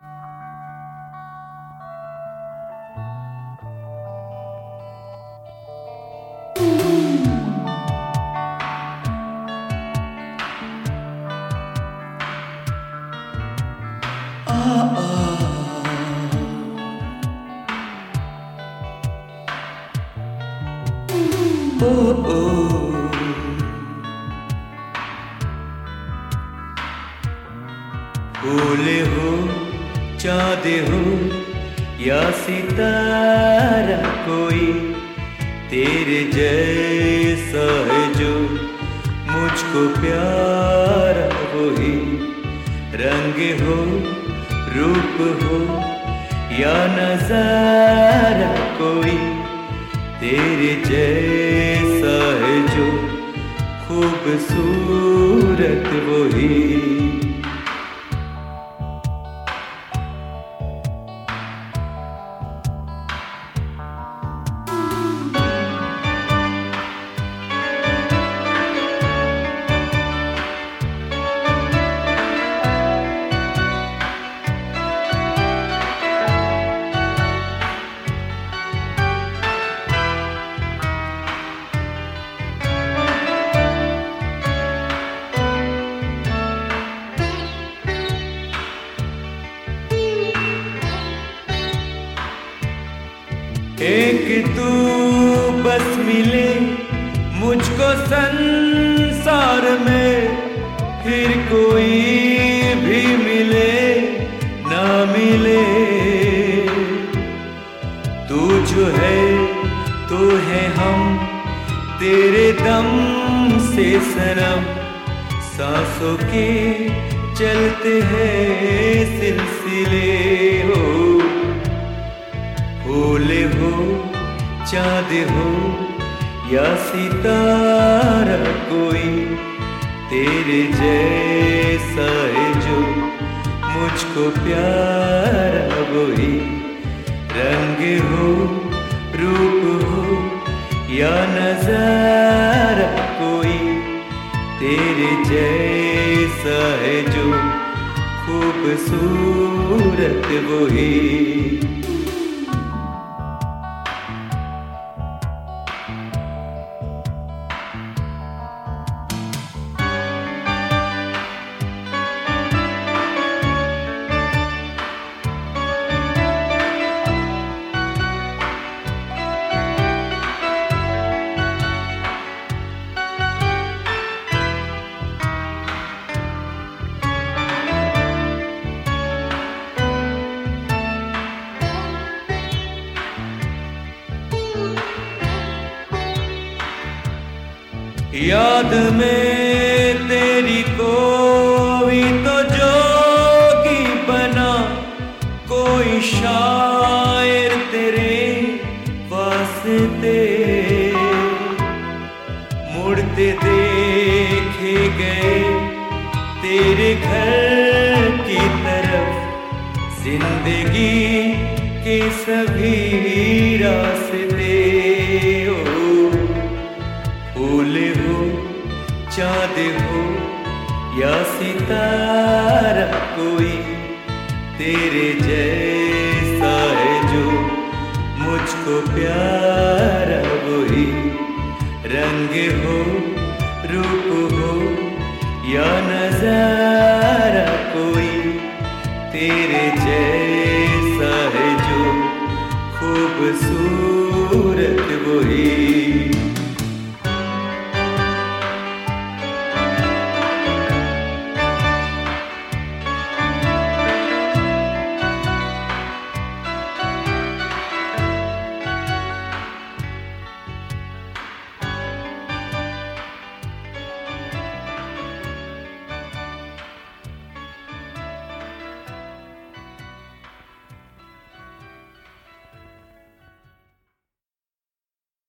फूल हो चाँद हो या सितारा कोई तेरे जैसा है जो मुझको प्यारा, वही रंग हो रूप हो या नजारा कोई तेरे जैसा है जो खूबसूरत, वही एक तू बस मिले मुझको संसार में, फिर कोई भी मिले ना मिले। तू जो है तो है हम, तेरे दम से सनम सांसों के चलते हैं सिलसिले हो। फूल हो चाँद हो या सितारा कोई तेरे जैसा है जो मुझको प्यारा, वही रंग हो रूप हो या नजारा कोई तेरे जैसा है जो खूबसूरत, वही याद में तेरी कोई तो जोगी बना, कोई शायर तेरे वास्ते मुड़ते देखे गए तेरे घर की तरफ, जिंदगी के सभी रास्ते हो। फूल हो चाँद हो या सितारा कोई तेरे जैसा है जो मुझको प्यारा, वही रंग हो रूप हो या नजारा कोई तेरे जैसा है जो खूबसूरत, वही